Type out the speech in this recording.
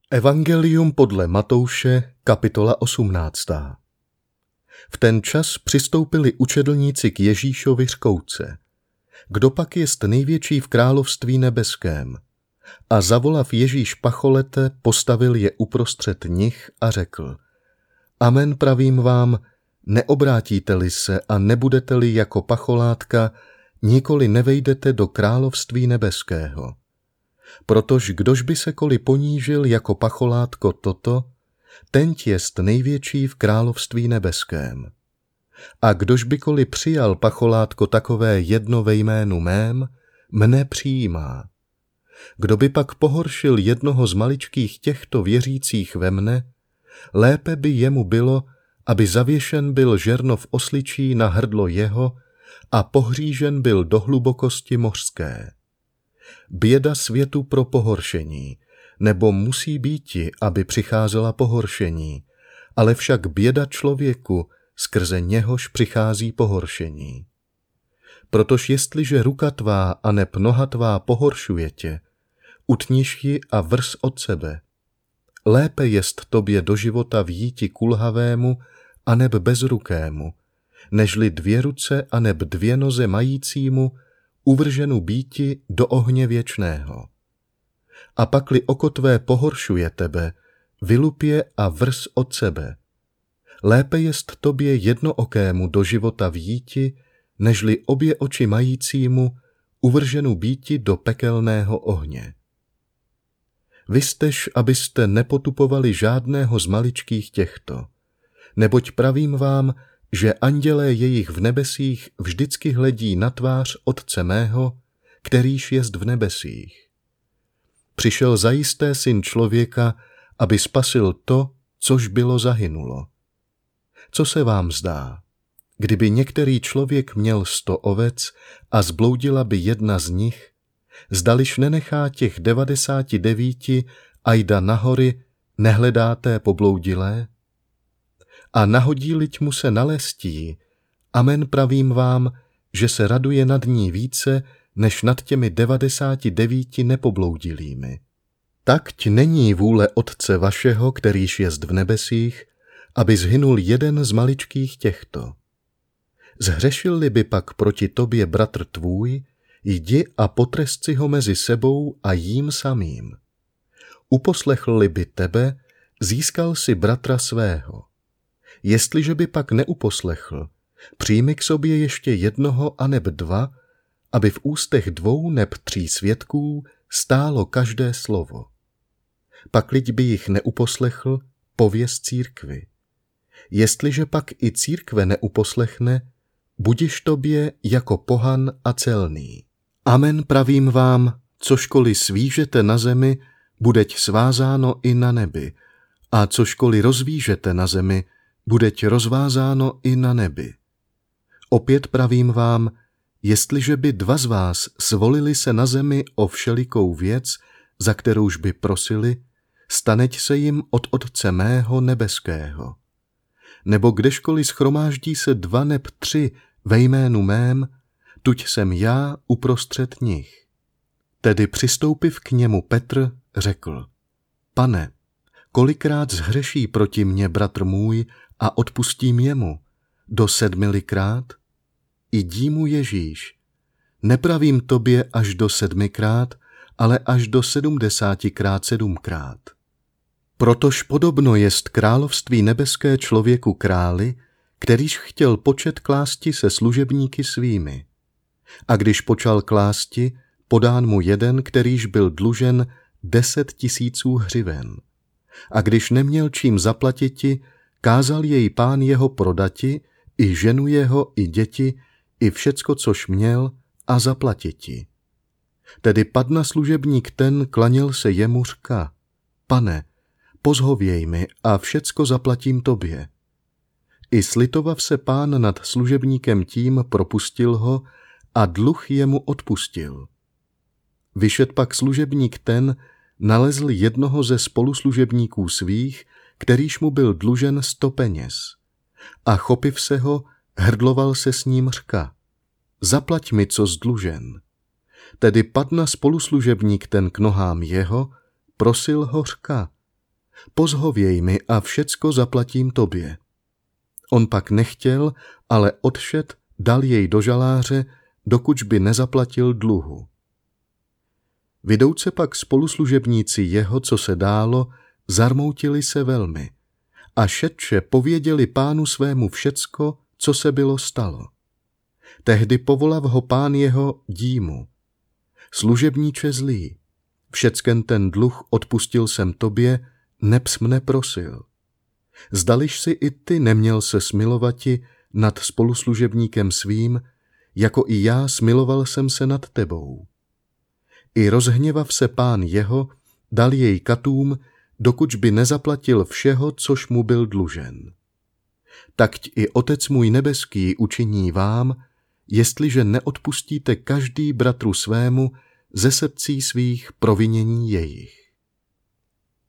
Evangelium podle Matouše, kapitola 18. V ten čas přistoupili učedlníci k Ježíšovi řkouce: Kdo pak jest největší v království nebeském? A zavolav Ježíš pacholete, postavil je uprostřed nich a řekl: Amen, pravím vám, neobrátíte-li se a nebudete-li jako pacholátka, nikoli nevejdete do království nebeského. Protož kdož by se koli ponížil jako pacholátko toto, tenť jest největší v království nebeském. A kdož by koli přijal pacholátko takové jedno ve jménu mém, mne přijímá. Kdo by pak pohoršil jednoho z maličkých těchto věřících ve mne, lépe by jemu bylo, aby zavěšen byl žernov osličí na hrdlo jeho a pohřížen byl do hlubokosti mořské. Běda světu pro pohoršení, nebo musí býti, aby přicházela pohoršení, ale však běda člověku, skrze něhož přichází pohoršení. Protož jestliže ruka tvá a neb noha tvá pohoršuje tě, utniž ji a vrz od sebe. Lépe jest tobě do života vjíti kulhavému a neb bezrukému, nežli dvě ruce a neb dvě noze majícímu uvrženu býti do ohně věčného. A pakli oko tvé pohoršuje tebe, vylup je a vrz od sebe. Lépe jest tobě jednookému do života vjíti, nežli obě oči majícímu uvrženu býti do pekelného ohně. Vy jstež, abyste nepotupovali žádného z maličkých těchto, neboť pravím vám, že andělé jejich v nebesích vždycky hledí na tvář Otce mého, kterýž jest v nebesích. Přišel zajisté Syn člověka, aby spasil to, což bylo zahynulo. Co se vám zdá? Kdyby některý člověk měl 100 ovec a zbloudila by jedna z nich, zdališ nenechá těch 99 a jda na hory, nehledá té pobloudilé? A nahodí-liť mu se naléstí, amen, pravím vám, že se raduje nad ní více, než nad těmi 99 nepobloudilými. Takť není vůle Otce vašeho, kterýž jest v nebesích, aby zhynul jeden z maličkých těchto. Zhřešil-li by pak proti tobě bratr tvůj, jdi a potrest si ho mezi sebou a jím samým. Uposlechl-li by tebe, získal si bratra svého. Jestliže by pak neuposlechl, přijmi k sobě ještě jednoho aneb dva, aby v ústech 2 neb 3 svědků stálo každé slovo. Pakliť by jich neuposlechl, pověz církvi. Jestliže pak i církve neuposlechne, budiš tobě jako pohan a celný. Amen, pravím vám, cožkoliv svížete na zemi, budeť svázáno i na nebi, a cožkoliv rozvížete na zemi, budeť rozvázáno i na nebi. Opět pravím vám, jestliže by 2 z vás svolili se na zemi o všelikou věc, za kterouž by prosili, staneť se jim od Otce mého nebeského. Nebo kdežkoliv schromáždí se 2 neb 3 ve jménu mém, tuď jsem já uprostřed nich. Tedy přistoupiv k němu Petr řekl: Pane, kolikrát zhřeší proti mně bratr můj a odpustím jemu? Do 7krát? Idí mu Ježíš: Nepravím tobě až do 7krát, ale až do 70krát 7krát. Protož podobno jest království nebeské člověku králi, kterýž chtěl počet klásti se služebníky svými. A když počal klásti, podán mu jeden, kterýž byl dlužen 10 000 hřiven. A když neměl čím zaplatiti, kázal jej pán jeho prodati, i ženu jeho, i děti, i všecko, což měl, a zaplatiti. Tedy padna služebník ten, klaněl se jemu, řka: Pane, pozhověj mi a všecko zaplatím tobě. I slitovav se pán nad služebníkem tím, propustil ho a dluh jemu odpustil. Vyšet pak služebník ten, nalezl jednoho ze spoluslužebníků svých, kterýž mu byl dlužen 100 peněz. A chopiv se ho, hrdloval se s ním, řka: Zaplať mi, co zdlužen. Tedy padna spoluslužebník ten k nohám jeho, prosil ho, řka: Pozhověj mi a všecko zaplatím tobě. On pak nechtěl, ale odšet, dal jej do žaláře, dokud by nezaplatil dluhu. Vidouce pak spoluslužebníci jeho, co se dálo, zarmoutili se velmi a šetče pověděli pánu svému všecko, co se bylo stalo. Tehdy povolav ho pán jeho, dí mu: služebníče zlý, všecken ten dluh odpustil jsem tobě, nebs mne prosil. Zdališ si i ty neměl se smilovati nad spoluslužebníkem svým, jako i já smiloval jsem se nad tebou. I rozhněvav se pán jeho, dal jej katům, dokud by nezaplatil všeho, což mu byl dlužen. Takť i Otec můj nebeský učiní vám, jestliže neodpustíte každý bratru svému ze srdcí svých provinění jejich.